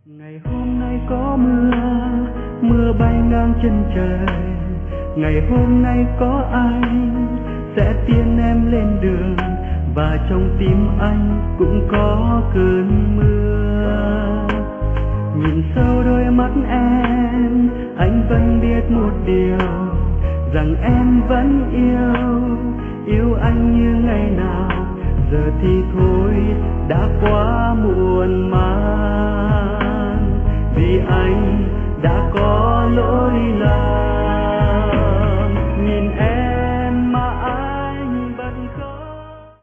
Ngày hôm nay có mưa, mưa bay ngang chân trời. Ngày hôm nay có anh sẽ tiễn em lên đường, và trong tim anh cũng có cơn mưa. Nhìn sâu đôi mắt em, anh vẫn biết một điều, rằng em vẫn yêu anh như ngày nào. Giờ thì thôi đã quá muộn mà.